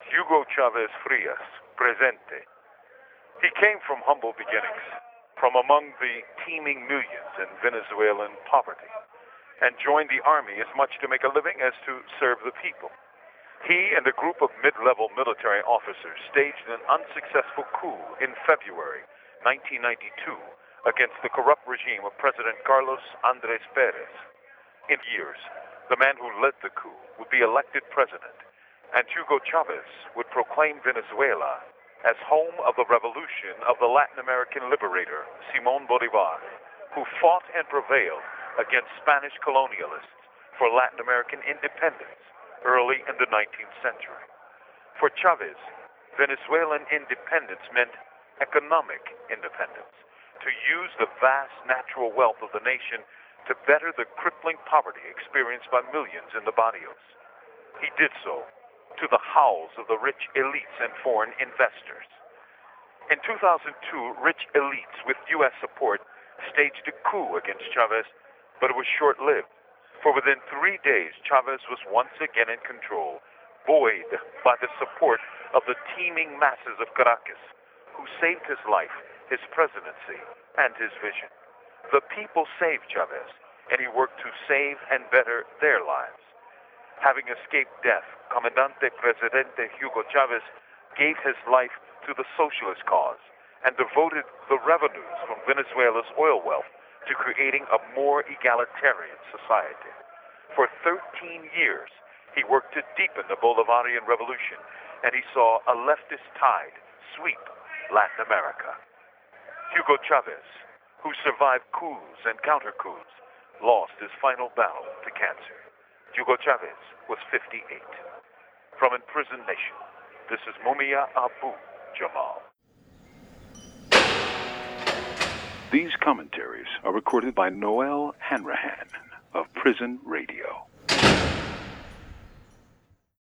Hugo Chavez Frias, presente. He came from humble beginnings, from among the teeming millions in Venezuelan poverty, and joined the army as much to make a living as to serve the people. He and a group of mid-level military officers staged an unsuccessful coup in February 1992 against the corrupt regime of President Carlos Andrés Pérez. In years, the man who led the coup would be elected president, and Hugo Chavez would proclaim Venezuela as home of the revolution of the Latin American liberator, Simón Bolívar, who fought and prevailed against Spanish colonialists for Latin American independence early in the 19th century. For Chavez, Venezuelan independence meant economic independence, to use the vast natural wealth of the nation to better the crippling poverty experienced by millions in the barrios. He did so to the howls of the rich elites and foreign investors. In 2002, rich elites with U.S. support staged a coup against Chavez, but it was short-lived. For within 3 days, Chavez was once again in control, buoyed by the support of the teeming masses of Caracas, who saved his life, his presidency, and his vision. The people saved Chavez, and he worked to save and better their lives. Having escaped death, Comandante Presidente Hugo Chavez gave his life to the socialist cause and devoted the revenues from Venezuela's oil wealth to creating a more egalitarian society. For 13 years, he worked to deepen the Bolivarian revolution, and he saw a leftist tide sweep Latin America. Hugo Chavez, who survived coups and counter-coups, lost his final battle to cancer. Hugo Chavez was 58. From Imprisoned Nation, this is Mumia Abu Jamal. These commentaries are recorded by Noel Hanrahan of Prison Radio.